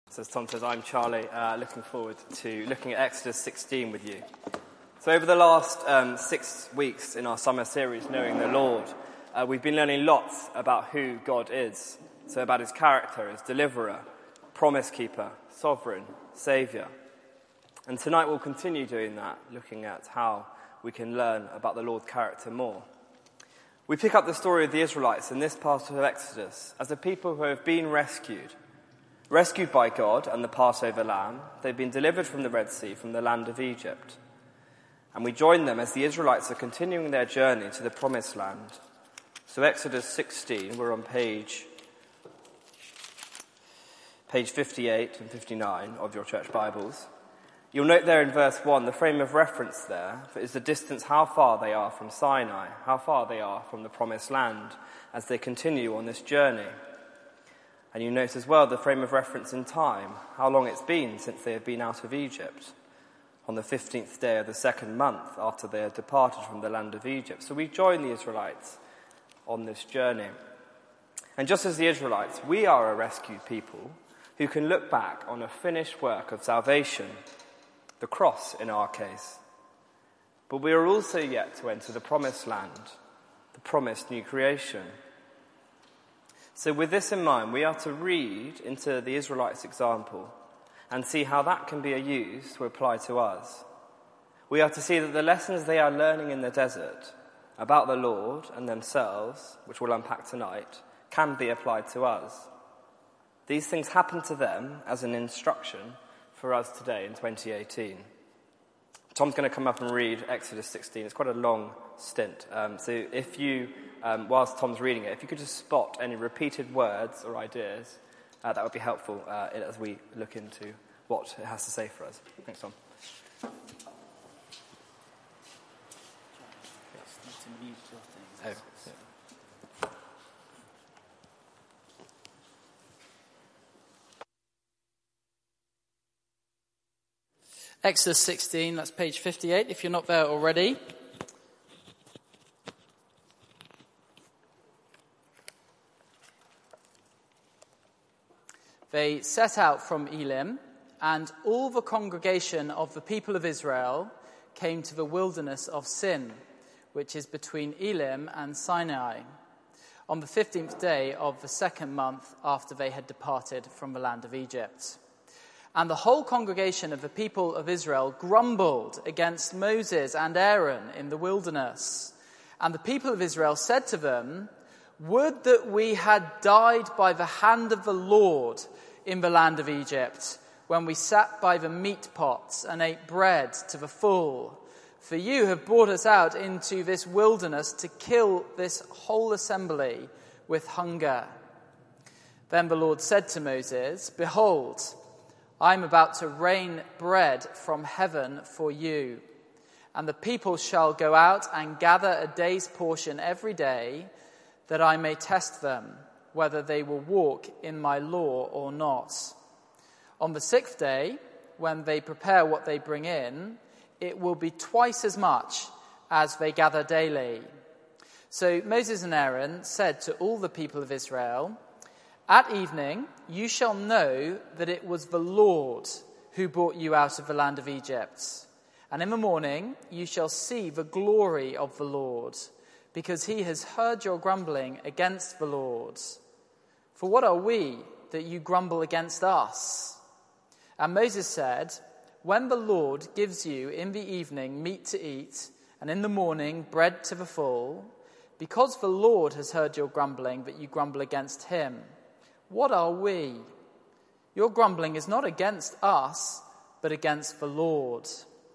So as Tom says, I'm Charlie, looking forward to looking at Exodus 16 with you. So over the last 6 weeks in our summer series, Knowing the Lord, we've been learning lots about who God is. So about his character, his deliverer, promise keeper, sovereign, saviour. And tonight we'll continue doing that, looking at how we can learn about the Lord's character more. We pick up the story of the Israelites in this part of Exodus as a people who have been rescued by God and the Passover lamb. They've been delivered from the Red Sea, from the land of Egypt. And we join them as the Israelites are continuing their journey to the Promised Land. So Exodus 16, we're on page 58 and 59 of your church Bibles. You'll note there in verse 1, the frame of reference there is the distance, how far they are from Sinai, how far they are from the Promised Land as they continue on this journey. And you note as well the frame of reference in time, how long it's been since they have been out of Egypt, on the 15th day of the second month after they had departed from the land of Egypt. So we join the Israelites on this journey. And just as the Israelites, we are a rescued people who can look back on a finished work of salvation, the cross in our case. But we are also yet to enter the promised land, the promised new creation. So with this in mind, we are to read into the Israelites' example and see how that can be used to apply to us. We are to see that the lessons they are learning in the desert about the Lord and themselves, which we'll unpack tonight, can be applied to us. These things happen to them as an instruction for us today in 2018. Tom's going to come up and read Exodus 16. It's quite a long stint. So if you, whilst Tom's reading it, if you could just spot any repeated words or ideas, that would be helpful as we look into what it has to say for us. Thanks, Tom. Exodus 16, that's page 58, if you're not there already. They set out from Elim, and all the congregation of the people of Israel came to the wilderness of Sin, which is between Elim and Sinai, on the 15th day of the second month after they had departed from the land of Egypt. And the whole congregation of the people of Israel grumbled against Moses and Aaron in the wilderness. And the people of Israel said to them, "Would that we had died by the hand of the Lord in the land of Egypt, when we sat by the meat pots and ate bread to the full. For you have brought us out into this wilderness to kill this whole assembly with hunger." Then the Lord said to Moses, "Behold, I am about to rain bread from heaven for you, and the people shall go out and gather a day's portion every day, that I may test them, whether they will walk in my law or not. On the 6th day, when they prepare what they bring in, it will be twice as much as they gather daily." So Moses and Aaron said to all the people of Israel, "At evening you shall know that it was the Lord who brought you out of the land of Egypt. And in the morning you shall see the glory of the Lord, because he has heard your grumbling against the Lord. For what are we that you grumble against us?" And Moses said, "When the Lord gives you in the evening meat to eat, and in the morning bread to the full, because the Lord has heard your grumbling that you grumble against him, what are we? Your grumbling is not against us, but against the Lord."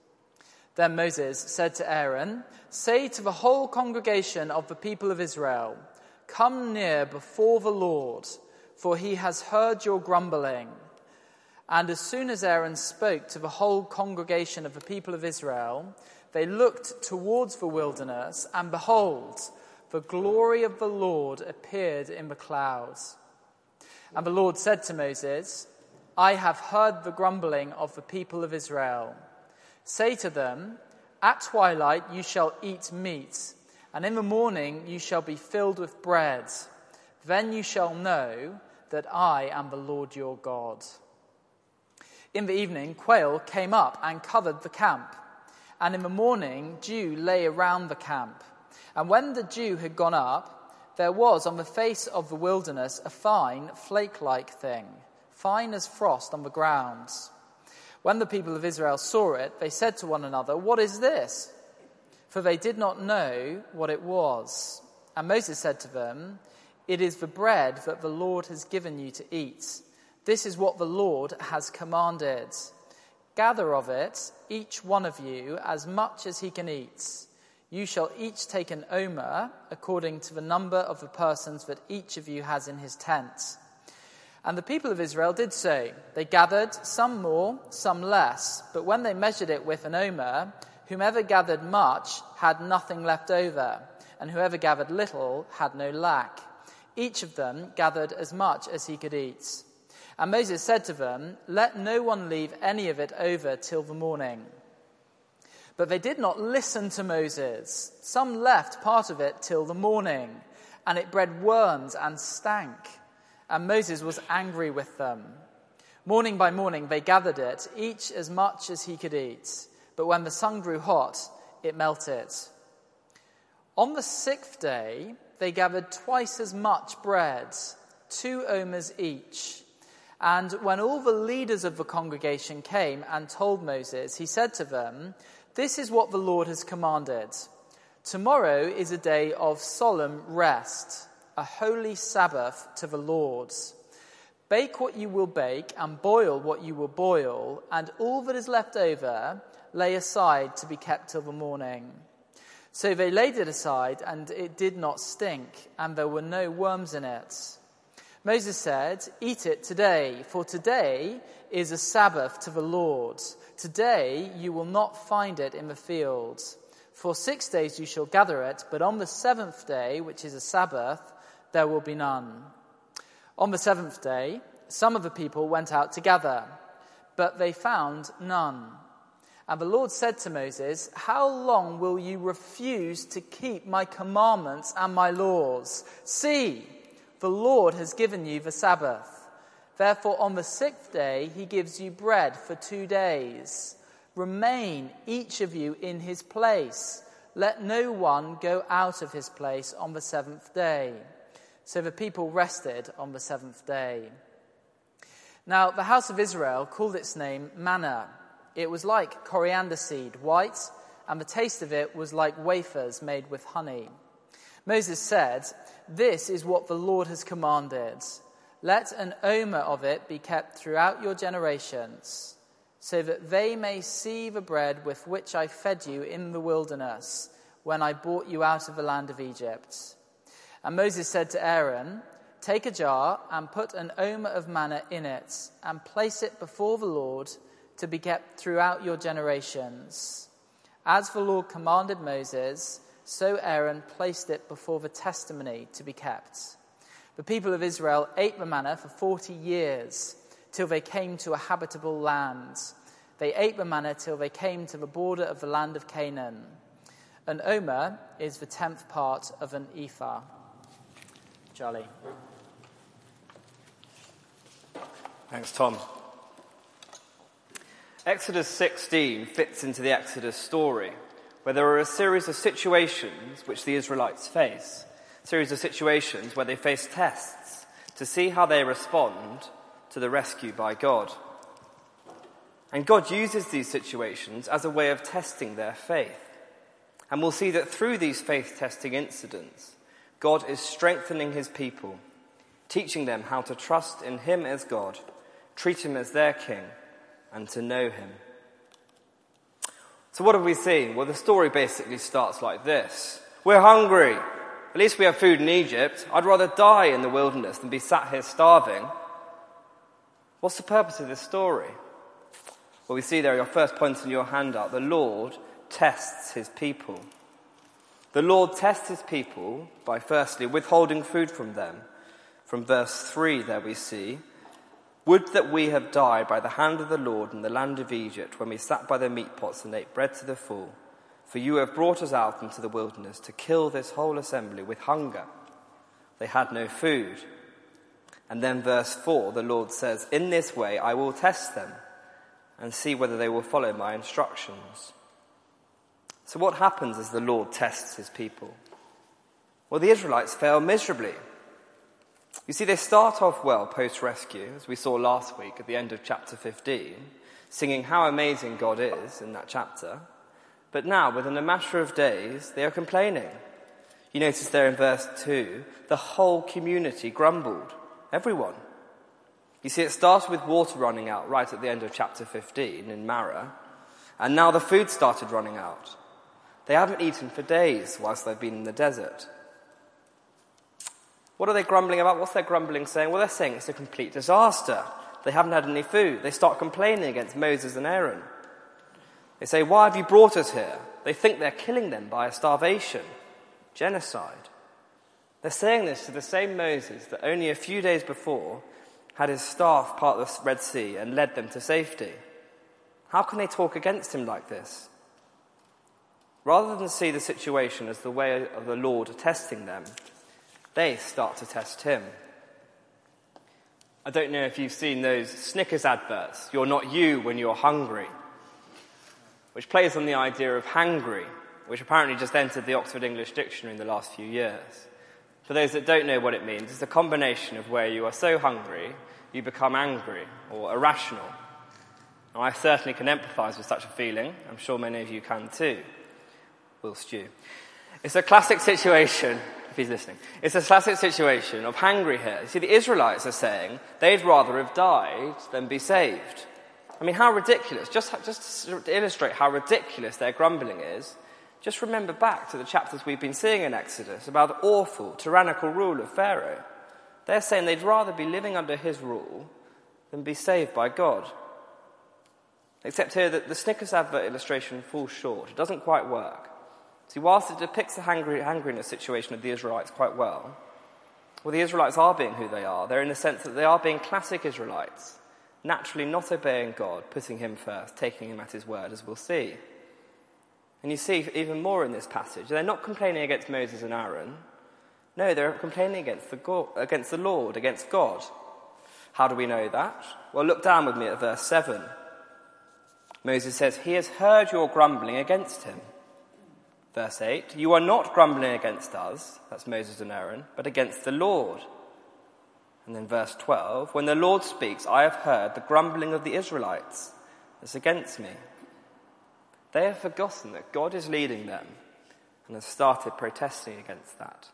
Then Moses said to Aaron, "Say to the whole congregation of the people of Israel, 'Come near before the Lord, for he has heard your grumbling.' And as soon as Aaron spoke to the whole congregation of the people of Israel, they looked towards the wilderness, and behold, the glory of the Lord appeared in the clouds. And the Lord said to Moses, 'I have heard the grumbling of the people of Israel. Say to them, at twilight you shall eat meat, and in the morning you shall be filled with bread. Then you shall know that I am the Lord your God.'" In the evening, quail came up and covered the camp. And in the morning, dew lay around the camp. And when the dew had gone up, there was on the face of the wilderness a fine, flake-like thing, fine as frost on the ground. When the people of Israel saw it, they said to one another, "What is this?" For they did not know what it was. And Moses said to them, "It is the bread that the Lord has given you to eat. This is what the Lord has commanded. Gather of it, each one of you, as much as he can eat. You shall each take an omer, according to the number of the persons that each of you has in his tent." And the people of Israel did so. They gathered, some more, some less. But when they measured it with an omer, whomever gathered much had nothing left over, and whoever gathered little had no lack. Each of them gathered as much as he could eat. And Moses said to them, "Let no one leave any of it over till the morning." But they did not listen to Moses. Some left part of it till the morning, and it bred worms and stank. And Moses was angry with them. Morning by morning they gathered it, each as much as he could eat. But when the sun grew hot, it melted. On the 6th day, they gathered twice as much bread, 2 omers each. And when all the leaders of the congregation came and told Moses, he said to them, "This is what the Lord has commanded. Tomorrow is a day of solemn rest, a holy Sabbath to the Lord. Bake what you will bake and boil what you will boil, and all that is left over lay aside to be kept till the morning." So they laid it aside, and it did not stink, and there were no worms in it. Moses said, "Eat it today, for today is a Sabbath to the Lord. Today you will not find it in the field. For 6 days you shall gather it, but on the 7th day, which is a Sabbath, there will be none." On the 7th day, some of the people went out to gather, but they found none. And the Lord said to Moses, "How long will you refuse to keep my commandments and my laws? See, the Lord has given you the Sabbath. Therefore, on the 6th day, he gives you bread for 2 days. Remain, each of you, in his place. Let no one go out of his place on the 7th day." So the people rested on the 7th day. Now, the house of Israel called its name manna. It was like coriander seed, white, and the taste of it was like wafers made with honey. Moses said, "This is what the Lord has commanded. Let an omer of it be kept throughout your generations, so that they may see the bread with which I fed you in the wilderness, when I brought you out of the land of Egypt." And Moses said to Aaron, "Take a jar and put an omer of manna in it, and place it before the Lord to be kept throughout your generations. As the Lord commanded Moses, so Aaron placed it before the testimony to be kept." The people of Israel ate the manna for 40 years, till they came to a habitable land. They ate the manna till they came to the border of the land of Canaan. An omer is the 10th part of an ephah. Charlie. Thanks, Tom. Exodus 16 fits into the Exodus story, where there are a series of situations which the Israelites face, a series of situations where they face tests to see how they respond to the rescue by God. And God uses these situations as a way of testing their faith. And we'll see that through these faith-testing incidents, God is strengthening his people, teaching them how to trust in him as God, treat him as their king, and to know him. So what have we seen? Well, the story basically starts like this. We're hungry. At least we have food in Egypt. I'd rather die in the wilderness than be sat here starving. What's the purpose of this story? Well, we see there, your first point in your handout, the Lord tests his people. The Lord tests his people by firstly withholding food from them. From verse 3 there we see, "Would that we had died by the hand of the Lord in the land of Egypt, when we sat by the meat pots and ate bread to the full. For you have brought us out into the wilderness to kill this whole assembly with hunger." They had no food. And then verse 4, the Lord says, "In this way I will test them, and see whether they will follow my instructions. So what happens as the Lord tests his people? Well, the Israelites fail miserably. You see, they start off well post-rescue, as we saw last week at the end of chapter 15, singing how amazing God is in that chapter. But now, within a matter of days, they are complaining. You notice there in verse 2, the whole community grumbled. Everyone. You see, it started with water running out right at the end of chapter 15 in Marah, and now the food started running out. They haven't eaten for days whilst they've been in the desert. What are they grumbling about? What's their grumbling saying? Well, they're saying it's a complete disaster. They haven't had any food. They start complaining against Moses and Aaron. They say, why have you brought us here? They think they're killing them by a starvation, genocide. They're saying this to the same Moses that only a few days before had his staff part the Red Sea and led them to safety. How can they talk against him like this? Rather than see the situation as the way of the Lord testing them, they start to test him. I don't know if you've seen those Snickers adverts, "You're not you when you're hungry," which plays on the idea of hangry, which apparently just entered the Oxford English Dictionary in the last few years. For those that don't know what it means, it's a combination of where you are so hungry, you become angry or irrational. Now, I certainly can empathise with such a feeling. I'm sure many of you can too. Will Stew. It's a classic situation, if he's listening, it's a classic situation of hangry here. You see, the Israelites are saying they'd rather have died than be saved. I mean, how ridiculous. Just to illustrate how ridiculous their grumbling is, just remember back to the chapters we've been seeing in Exodus about the awful, tyrannical rule of Pharaoh. They're saying they'd rather be living under his rule than be saved by God. Except here that the Snickers advert illustration falls short. It doesn't quite work. See, whilst it depicts the hangriness situation of the Israelites quite well, the Israelites are being who they are. They're in the sense that they are being classic Israelites, naturally not obeying God, putting him first, taking him at his word, as we'll see. And you see even more in this passage. They're not complaining against Moses and Aaron. No, they're complaining against the Lord, against God. How do we know that? Well, look down with me at verse 7. Moses says, "He has heard your grumbling against him." Verse 8, "You are not grumbling against us," that's Moses and Aaron, "but against the Lord." And then verse 12, "When the Lord speaks, I have heard the grumbling of the Israelites. It's against me." They have forgotten that God is leading them and have started protesting against that.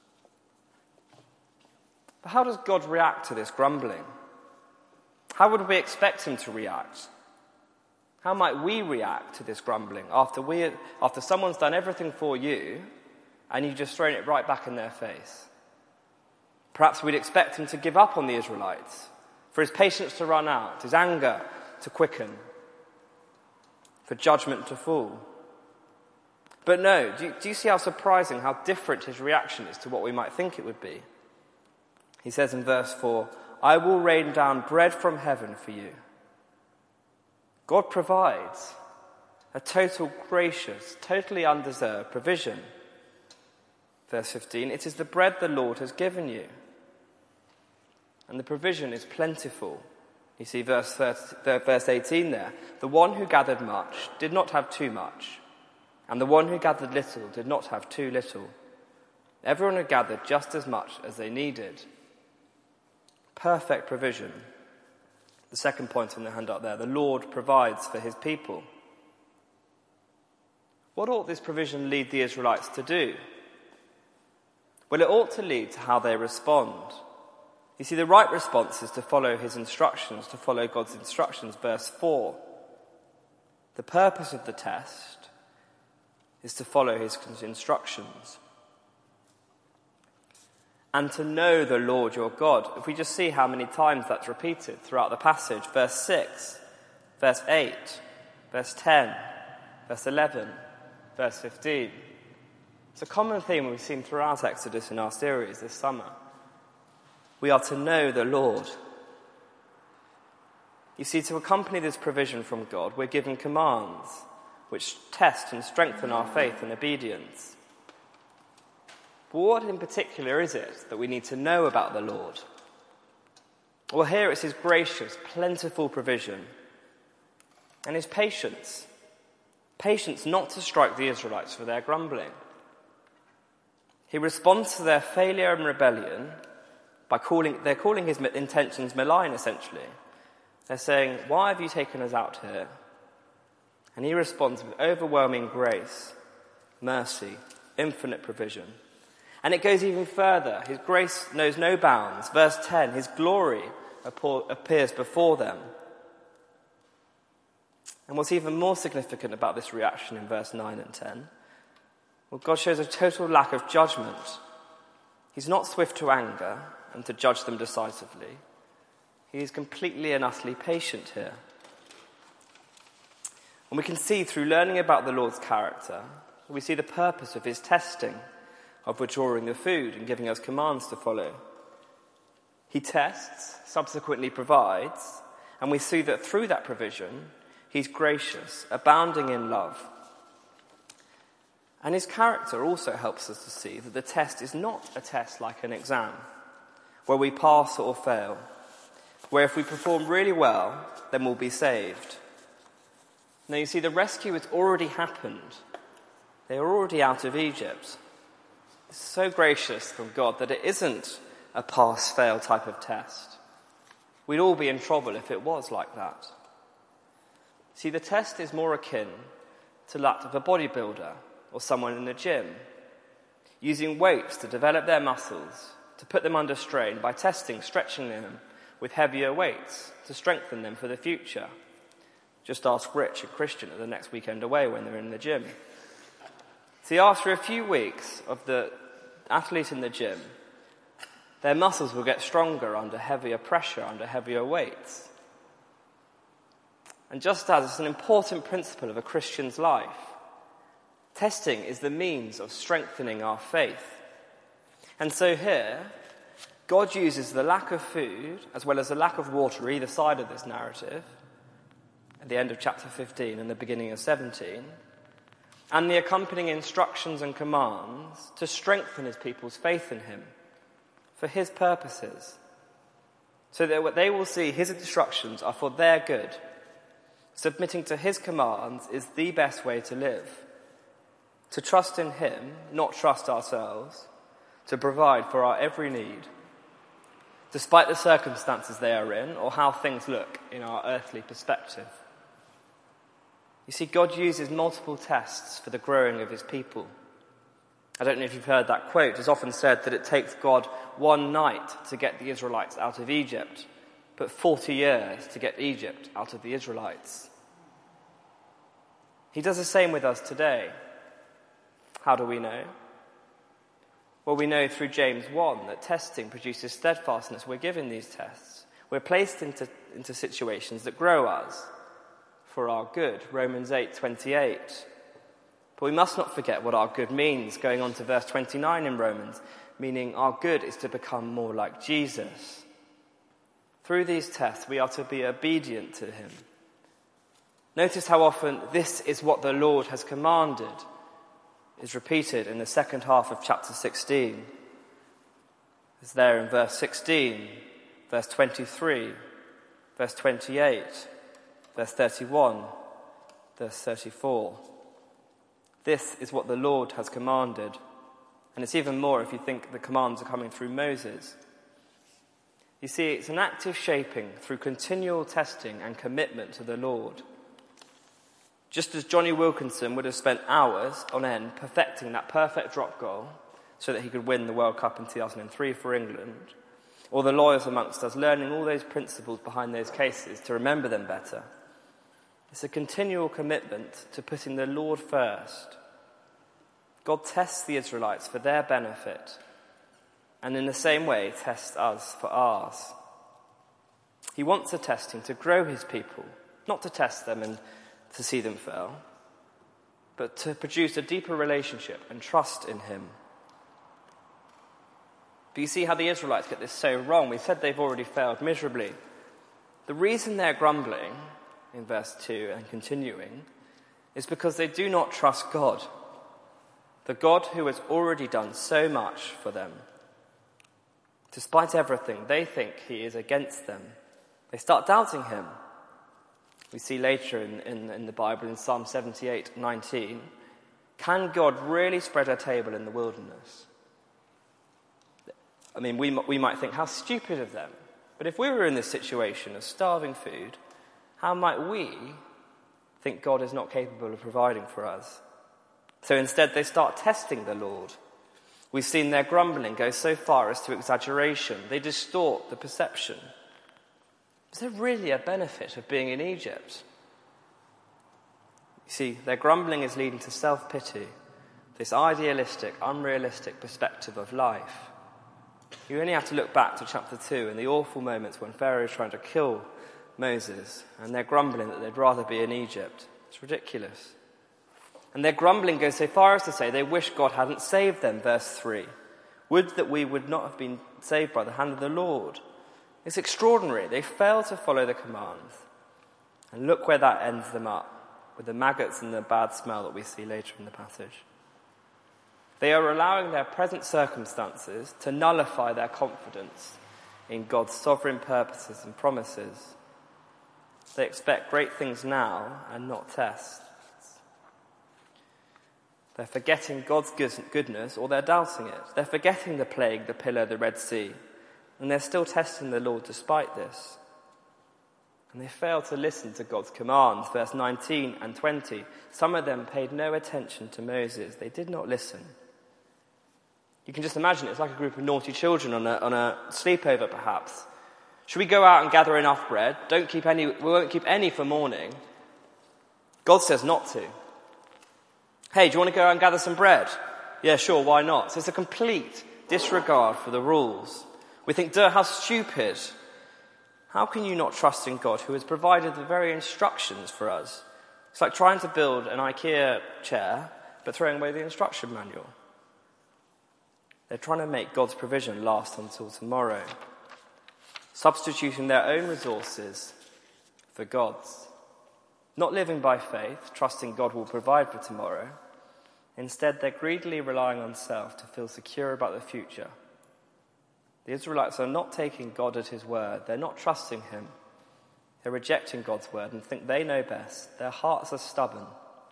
But how does God react to this grumbling? How would we expect him to react? How might we react to this grumbling after someone's done everything for you and you've just thrown it right back in their face? Perhaps we'd expect him to give up on the Israelites, for his patience to run out, his anger to quicken, for judgment to fall. But no, do you see how surprising, how different his reaction is to what we might think it would be? He says in verse 4, "I will rain down bread from heaven for you." God provides a total gracious, totally undeserved provision. Verse 15, "It is the bread the Lord has given you." And the provision is plentiful. You see verse 18 there. "The one who gathered much did not have too much, and the one who gathered little did not have too little. Everyone had gathered just as much as they needed." Perfect provision. The second point on the handout there, the Lord provides for his people. What ought this provision lead the Israelites to do? Well, it ought to lead to how they respond. You see, the right response is to follow his instructions, to follow God's instructions. Verse 4. The purpose of the test is to follow his instructions. And to know the Lord your God. If we just see how many times that's repeated throughout the passage. Verse 6, verse 8, verse 10, verse 11, verse 15. It's a common theme we've seen throughout Exodus in our series this summer. We are to know the Lord. You see, to accompany this provision from God, we're given commands which test and strengthen our faith and obedience. But what in particular is it that we need to know about the Lord? Well, here it's his gracious, plentiful provision. and his patience. Patience not to strike the Israelites for their grumbling. He responds to their failure and rebellion by calling his intentions malign, essentially. They're saying, "Why have you taken us out here?" And he responds with overwhelming grace, mercy, infinite provision. And it goes even further. His grace knows no bounds. Verse 10, his glory appears before them. And what's even more significant about this reaction in verse 9 and 10, well, God shows a total lack of judgment. He's not swift to anger and to judge them decisively. He is completely and utterly patient here. And we can see through learning about the Lord's character, we see the purpose of his testing, of withdrawing the food and giving us commands to follow. He tests, subsequently provides, and we see that through that provision, he's gracious, abounding in love. And his character also helps us to see that the test is not a test like an exam, where we pass or fail, where if we perform really well, then we'll be saved. Now you see, the rescue has already happened. They are already out of Egypt. It's so gracious from God that it isn't a pass-fail type of test. We'd all be in trouble if it was like that. See, the test is more akin to that of a bodybuilder or someone in the gym, using weights to develop their muscles, to put them under strain by stretching them with heavier weights to strengthen them for the future. Just ask Rich and Christian at the next weekend away when they're in the gym. See, after a few weeks of the athlete in the gym, their muscles will get stronger under heavier pressure, under heavier weights. And just as it's an important principle of a Christian's life, testing is the means of strengthening our faith. And so here, God uses the lack of food as well as the lack of water either side of this narrative, at the end of chapter 15 and the beginning of 17, and the accompanying instructions and commands to strengthen his people's faith in him for his purposes, so that what they will see his instructions are for their good. Submitting to his commands is the best way to live. To trust in him, not trust ourselves, to provide for our every need, despite the circumstances they are in or how things look in our earthly perspective. You see, God uses multiple tests for the growing of his people. I don't know if you've heard that quote. It's often said that it takes God one night to get the Israelites out of Egypt, but 40 years to get Egypt out of the Israelites. He does the same with us today. How do we know? Well, we know through James 1 that testing produces steadfastness. We're given these tests. We're placed into situations that grow us for our good. Romans 8:28. But we must not forget what our good means, going on to verse 29 in Romans, meaning our good is to become more like Jesus. Through these tests, we are to be obedient to him. Notice how often "this is what the Lord has commanded" is repeated in the second half of chapter 16. It's there in verse 16, verse 23, verse 28, verse 31, verse 34. This is what the Lord has commanded. And it's even more if you think the commands are coming through Moses. You see, it's an active shaping through continual testing and commitment to the Lord. Just as Johnny Wilkinson would have spent hours on end perfecting that perfect drop goal so that he could win the World Cup in 2003 for England, or the lawyers amongst us learning all those principles behind those cases to remember them better, it's a continual commitment to putting the Lord first. God tests the Israelites for their benefit, and in the same way tests us for ours. He wants the testing to grow his people, not to test them and to see them fail, but to produce a deeper relationship and trust in him. But you see how the Israelites get this so wrong. We said they've already failed miserably. The reason they're grumbling, in verse 2 and continuing, is because they do not trust God, the God who has already done so much for them. Despite everything, they think he is against them. They start doubting him. We see later in the Bible, in Psalm 78:19, can God really spread a table in the wilderness? I mean, we might think, how stupid of them. But if we were in this situation of starving food, how might we think God is not capable of providing for us? So instead they start testing the Lord. We've seen their grumbling go so far as to exaggeration. They distort the perception. Is there really a benefit of being in Egypt? You see, their grumbling is leading to self-pity, this idealistic, unrealistic perspective of life. You only have to look back to chapter 2 and the awful moments when Pharaoh is trying to kill Moses, and they're grumbling that they'd rather be in Egypt. It's ridiculous. And their grumbling goes so far as to say they wish God hadn't saved them, verse 3. Would that we would not have been saved by the hand of the Lord. It's extraordinary. They fail to follow the commands. And look where that ends them up, with the maggots and the bad smell that we see later in the passage. They are allowing their present circumstances to nullify their confidence in God's sovereign purposes and promises. They expect great things now and not tests. They're forgetting God's goodness, or they're doubting it. They're forgetting the plague, the pillar, the Red Sea, and they're still testing the Lord despite this. And they fail to listen to God's commands, verse 19 and 20. Some of them paid no attention to Moses. They did not listen. You can just imagine it's like a group of naughty children on a sleepover, perhaps. Should we go out and gather enough bread? We won't keep any for morning. God says not to. Hey, do you want to go out and gather some bread? Yeah, sure, why not? So it's a complete disregard for the rules. We think, duh, how stupid. How can you not trust in God who has provided the very instructions for us? It's like trying to build an IKEA chair, but throwing away the instruction manual. They're trying to make God's provision last until tomorrow, substituting their own resources for God's. Not living by faith, trusting God will provide for tomorrow. Instead, they're greedily relying on self to feel secure about the future. The Israelites are not taking God at his word. They're not trusting him. They're rejecting God's word and think they know best. Their hearts are stubborn.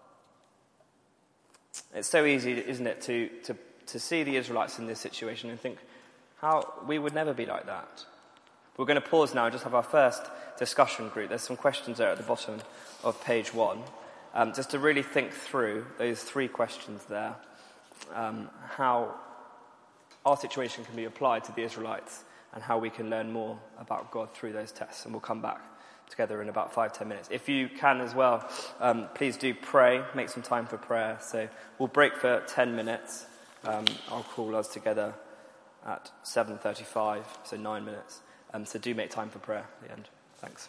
It's so easy, isn't it, to see the Israelites in this situation and think, how we would never be like that. We're going to pause now and just have our first discussion group. There's some questions there at the bottom of page 1. Just to really think through those 3 questions there. How our situation can be applied to the Israelites and how we can learn more about God through those tests. And we'll come back together in about 5-10 minutes. If you can as well, please do pray, make some time for prayer. So we'll break for 10 minutes. I'll call us together at 7:35, so 9 minutes. So do make time for prayer at the end. Thanks.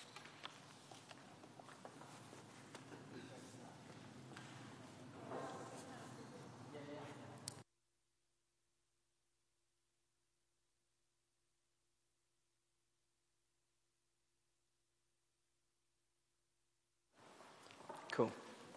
Cool.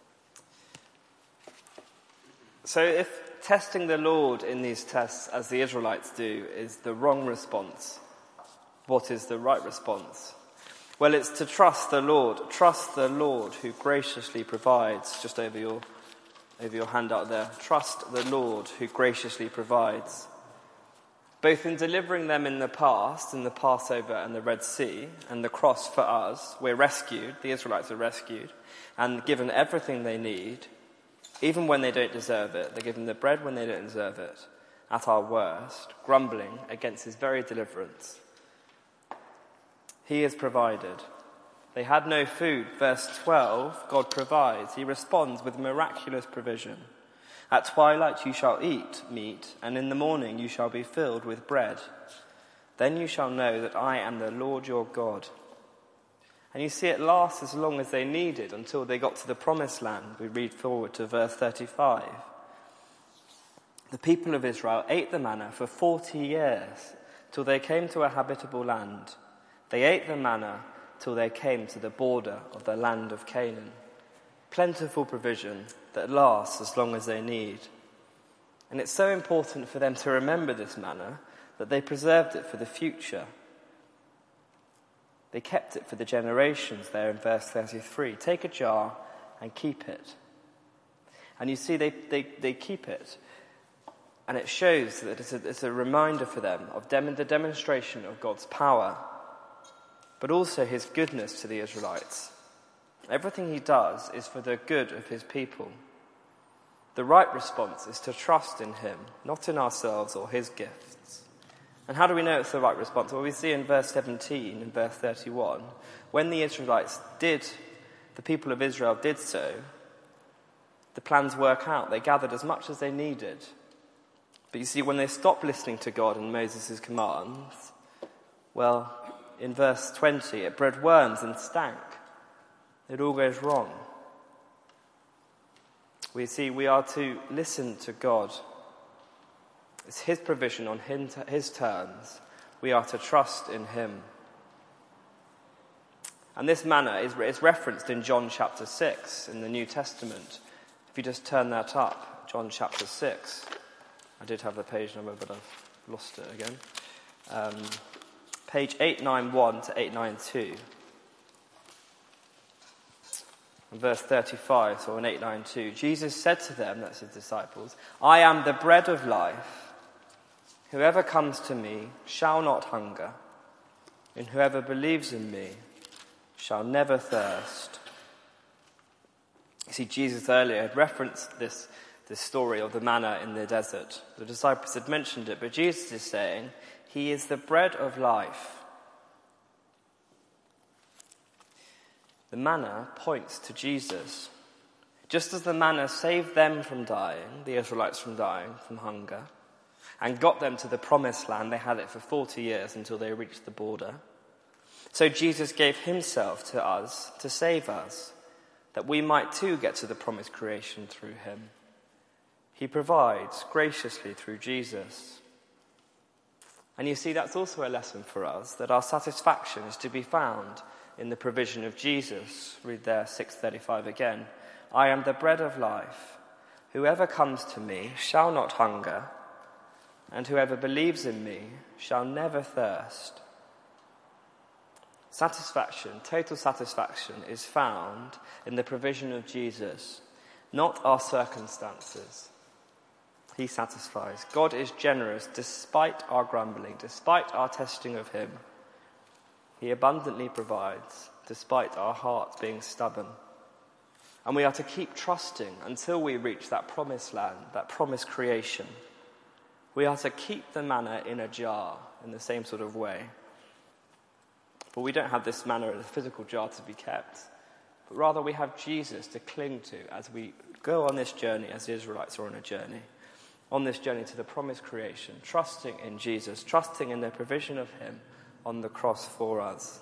So if testing the Lord in these tests, as the Israelites do, is the wrong response, what is the right response? Well, it's to trust the Lord. Trust the Lord who graciously provides. Just over your handout there. Trust the Lord who graciously provides. Both in delivering them in the past, in the Passover and the Red Sea, and the cross for us, we're rescued, the Israelites are rescued, and given everything they need, even when they don't deserve it. They're given the bread when they don't deserve it, at our worst, grumbling against his very deliverance. He has provided. They had no food. Verse 12, God provides. He responds with miraculous provision. At twilight you shall eat meat, and in the morning you shall be filled with bread. Then you shall know that I am the Lord your God. And you see it lasts as long as they needed until they got to the promised land. We read forward to verse 35. The people of Israel ate the manna for 40 years till they came to a habitable land. They ate the manna till they came to the border of the land of Canaan. Plentiful provision that lasts as long as they need. And it's so important for them to remember this manna that they preserved it for the future. They kept it for the generations there in verse 33. Take a jar and keep it. And you see, they keep it. And it shows that it's a reminder for them of the demonstration of God's power, but also his goodness to the Israelites. Everything he does is for the good of his people. The right response is to trust in him, not in ourselves or his gifts. And how do we know it's the right response? Well, we see in verse 17 and verse 31, when the people of Israel did so, the plans work out. They gathered as much as they needed. But you see, when they stopped listening to God and Moses' commands, well, in verse 20, it bred worms and stank. It all goes wrong. We see we are to listen to God. It's his provision on his terms. We are to trust in him. And this manna is referenced in John chapter 6 in the New Testament. If you just turn that up, John chapter 6. I did have the page number, but I've lost it again. Page 891 to 892. And verse 35, so in 892, Jesus said to them, that's his disciples, I am the bread of life. Whoever comes to me shall not hunger, and whoever believes in me shall never thirst. You see, Jesus earlier had referenced this story of the manna in the desert. The disciples had mentioned it, but Jesus is saying, he is the bread of life. The manna points to Jesus. Just as the manna saved them from dying, the Israelites from dying from hunger, and got them to the promised land, they had it for 40 years until they reached the border. So Jesus gave himself to us to save us, that we might too get to the promised creation through him. He provides graciously through Jesus. And you see, that's also a lesson for us, that our satisfaction is to be found in the provision of Jesus. Read there, 6:35 again. I am the bread of life. Whoever comes to me shall not hunger, and whoever believes in me shall never thirst. Satisfaction, total satisfaction, is found in the provision of Jesus, not our circumstances. He satisfies. God is generous despite our grumbling, despite our testing of him. He abundantly provides despite our hearts being stubborn. And we are to keep trusting until we reach that promised land, that promised creation. We are to keep the manna in a jar in the same sort of way. But we don't have this manna in a physical jar to be kept, but rather we have Jesus to cling to as we go on this journey, as the Israelites are on a journey, on this journey to the promised creation, trusting in Jesus, trusting in the provision of him on the cross for us.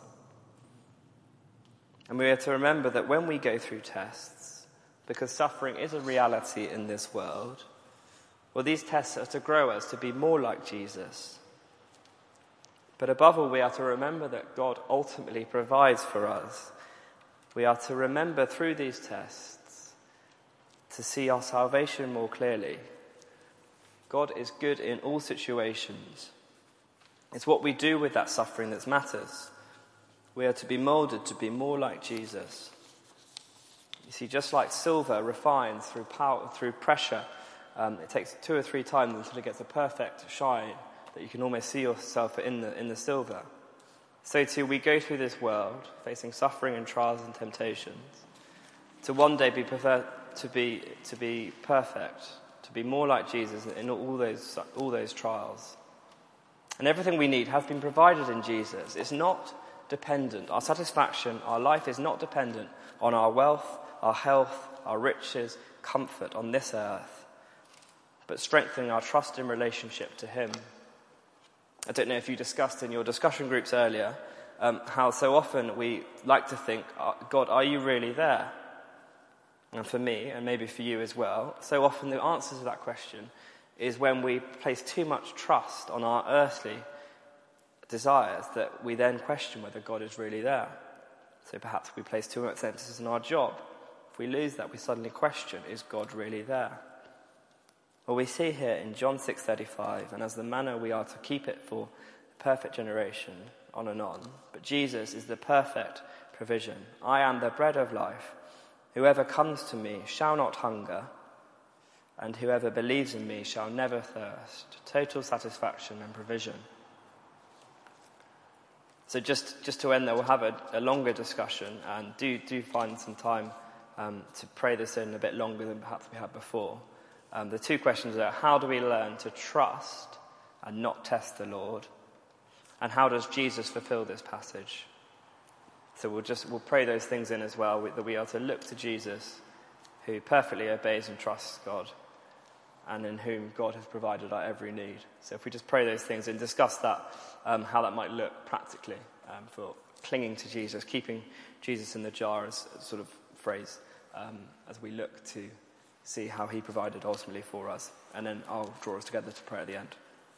And we are to remember that when we go through tests, because suffering is a reality in this world, well, these tests are to grow us to be more like Jesus. But above all, we are to remember that God ultimately provides for us. We are to remember through these tests to see our salvation more clearly. God is good in all situations. It's what we do with that suffering that matters. We are to be molded to be more like Jesus. You see, just like silver refines through power, through pressure, it takes 2 or 3 times until it gets a perfect shine that you can almost see yourself in the silver. So too we go through this world facing suffering and trials and temptations to one day be perfect, to be perfect, to be more like Jesus in all those trials. And everything we need has been provided in Jesus. It's not dependent. Our satisfaction, our life is not dependent on our wealth, our health, our riches, comfort on this earth, but strengthening our trust in relationship to him. I don't know if you discussed in your discussion groups earlier how so often we like to think, God, are you really there? And for me, and maybe for you as well, so often the answer to that question is when we place too much trust on our earthly desires that we then question whether God is really there. So perhaps we place too much emphasis on our job. If we lose that, we suddenly question, is God really there? Well, we see here in John 6:35, and as the manna we are to keep it for the perfect generation, on and on. But Jesus is the perfect provision. I am the bread of life. Whoever comes to me shall not hunger, and whoever believes in me shall never thirst. Total satisfaction and provision. So just to end there, we'll have a longer discussion, and do find some time to pray this in a bit longer than perhaps we had before. The two questions are, how do we learn to trust and not test the Lord? And how does Jesus fulfill this passage? So we'll pray those things in as well, that we are to look to Jesus, who perfectly obeys and trusts God, and in whom God has provided our every need. So if we just pray those things and discuss that, how that might look practically for clinging to Jesus, keeping Jesus in the jar as a sort of phrase, as we look to see how he provided ultimately for us. And then I'll draw us together to pray at the end.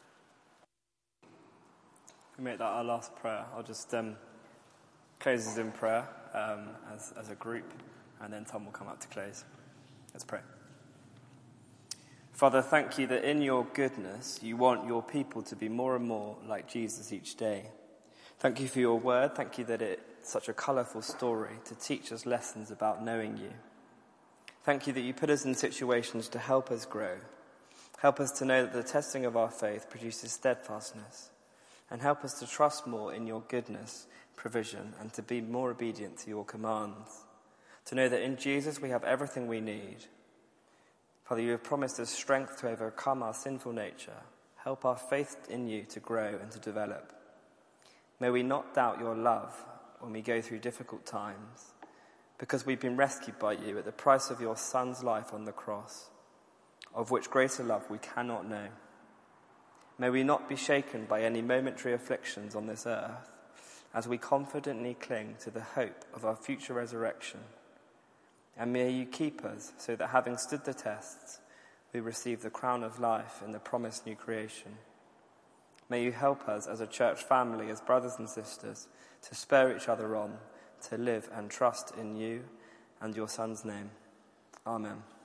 We make that our last prayer. I'll just close us in prayer as a group, and then Tom will come up to close. Let's pray. Father, thank you that in your goodness you want your people to be more and more like Jesus each day. Thank you for your word. Thank you that it's such a colourful story to teach us lessons about knowing you. Thank you that you put us in situations to help us grow. Help us to know that the testing of our faith produces steadfastness, and help us to trust more in your goodness, provision, and to be more obedient to your commands. To know that in Jesus we have everything we need. Father, you have promised us strength to overcome our sinful nature. Help our faith in you to grow and to develop. May we not doubt your love when we go through difficult times, because we've been rescued by you at the price of your Son's life on the cross, of which greater love we cannot know. May we not be shaken by any momentary afflictions on this earth, as we confidently cling to the hope of our future resurrection. And may you keep us so that, having stood the tests, we receive the crown of life in the promised new creation. May you help us as a church family, as brothers and sisters, to spur each other on, to live and trust in you and your Son's name. Amen.